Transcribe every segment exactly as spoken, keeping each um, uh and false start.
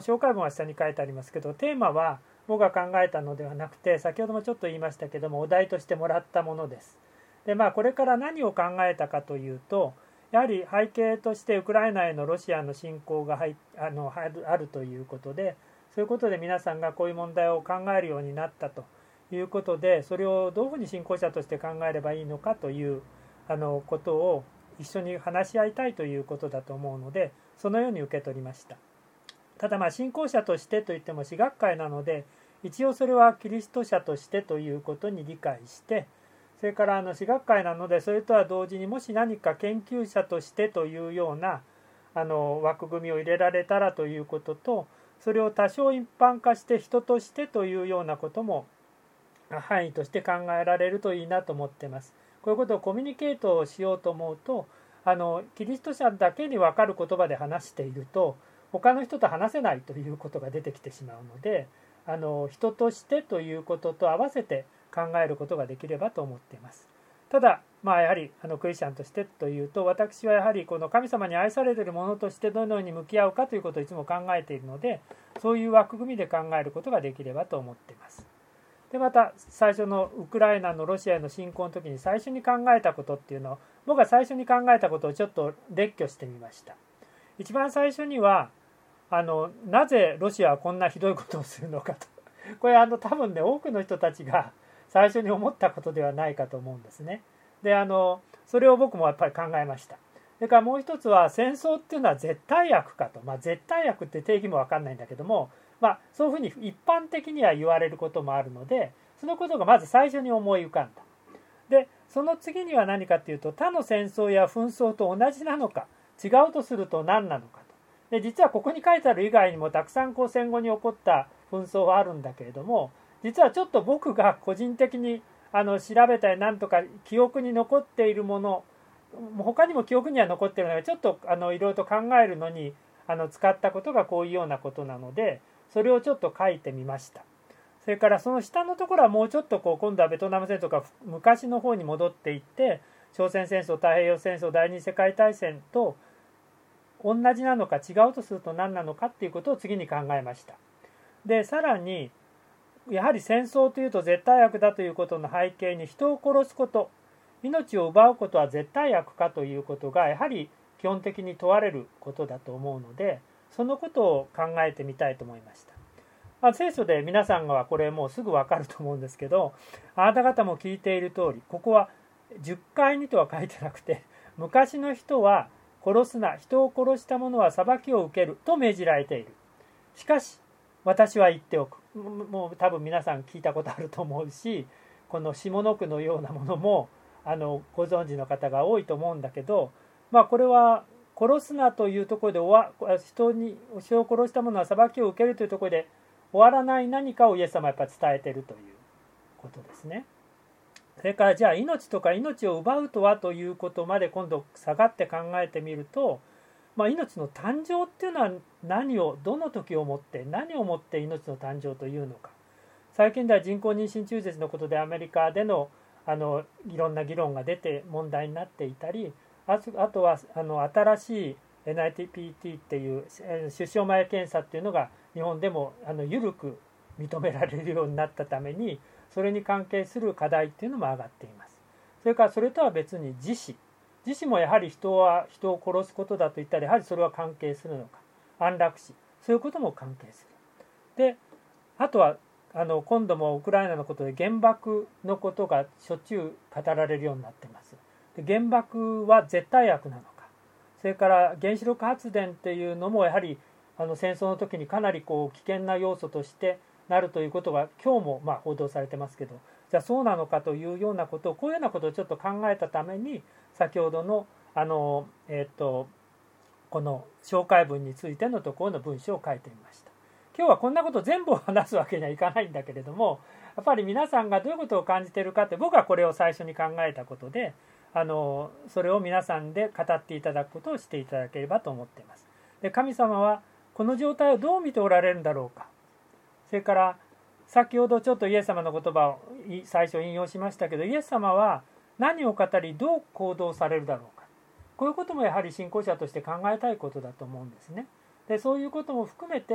紹介文は下に書いてありますけど、テーマは僕が考えたのではなくて、先ほどもちょっと言いましたけども、お題としてもらったものです。でまあこれから何を考えたかというと、やはり背景としてウクライナへのロシアの侵攻が入あのあるということで、そういうことで皆さんがこういう問題を考えるようになったということで、それをどういうふうに信仰者として考えればいいのかというあのことを一緒に話し合いたいということだと思うので、そのように受け取りました。ただまあ信仰者としてといっても私学会なので、一応それはキリスト者としてということに理解して、それからあの私学会なので、それとは同時にもし何か研究者としてというようなあの枠組みを入れられたらということと、それを多少一般化して人としてというようなことも範囲として考えられるといいなと思っています。こういうことをコミュニケートをしようと思うと、あのキリスト者だけに分かる言葉で話していると他の人と話せないということが出てきてしまうので、あの人としてということと合わせて考えることができればと思っています。ただまあやはりあのクリスチャンとしてというと、私はやはりこの神様に愛されているものとしてどのように向き合うかということをいつも考えているので、そういう枠組みで考えることができればと思っています。でまた最初のウクライナのロシアへの侵攻の時に最初に考えたことっていうのを、僕が最初に考えたことをちょっと列挙してみました。一番最初にはあのなぜロシアはこんなひどいことをするのかと、これあの多分ね多くの人たちが最初に思ったことではないかと思うんですね。であのそれを僕もやっぱり考えました。それからもう一つは、戦争っていうのは絶対悪かと、まあ、絶対悪って定義も分かんないんだけども、まあ、そういうふうに一般的には言われることもあるので、そのことがまず最初に思い浮かんだ。でその次には何かっていうと、他の戦争や紛争と同じなのか違うとすると何なのかと。で実はここに書いてある以外にもたくさんこう戦後に起こった紛争はあるんだけれども、実はちょっと僕が個人的にあの調べたりなんとか記憶に残っているもの、他にも記憶には残っているので、ちょっとあのいろいろと考えるのにあの使ったことがこういうようなことなので、それをちょっと書いてみました。それからその下のところはもうちょっとこう今度はベトナム戦争とか昔の方に戻っていって、朝鮮戦争、太平洋戦争、第二次世界大戦と同じなのか違うとすると何なのかっていうことを次に考えました。でさらにやはり戦争というと絶対悪だということの背景に、人を殺すこと、命を奪うことは絶対悪かということがやはり基本的に問われることだと思うので、そのことを考えてみたいと思いました。まあ、聖書で皆さんはこれもうすぐ分かると思うんですけど、あなた方も聞いている通り、ここはじゅっかいにとは書いてなくて、昔の人は殺すな、人を殺した者は裁きを受けると命じられている。しかし私は言っておく。もう多分皆さん聞いたことあると思うし、この下の句のようなものもあのご存知の方が多いと思うんだけど、まあこれは殺すなというところで終わ人に人を殺した者は裁きを受けるというところで終わらない何かをイエス様はやっぱり伝えているということですね。それからじゃあ命とか命を奪うとはということまで今度下がって考えてみると、まあ、命の誕生っていうのは何をどの時をもって何をもって命の誕生というのか。最近では人工妊娠中絶のことでアメリカでのあのいろんな議論が出て問題になっていたり、あとはあの新しい エヌアイピーティー っていう出生前検査っていうのが日本でもあの緩く認められるようになったために、それに関係する課題っていうのも上がっています。それからそれとは別に自死自死もやはり人は人を殺すことだと言ったら、やはりそれは関係するのか。安楽死、そういうことも関係する。であとはあの今度もウクライナのことで原爆のことがしょっちゅう語られるようになっています。で原爆は絶対悪なのか、それから原子力発電っていうのもやはりあの戦争の時にかなりこう危険な要素としてなるということが今日もまあ報道されてますけど、じゃあそうなのかというようなことを、こういうようなことをちょっと考えたために先ほどのあの、えー、とこの紹介文についてのところの文章を書いてみました。今日はこんなこと全部を話すわけにはいかないんだけれども、やっぱり皆さんがどういうことを感じているかって、僕はこれを最初に考えたことで、あのそれを皆さんで語っていただくことをしていただければと思っています。で神様はこの状態をどう見ておられるんだろうか。それから先ほどちょっとイエス様の言葉を最初引用しましたけど、イエス様は何を語りどう行動されるだろうか。こういうこともやはり信仰者として考えたいことだと思うんですね。でそういうことも含めて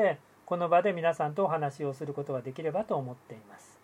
この場で皆さんとお話をすることができればと思っています。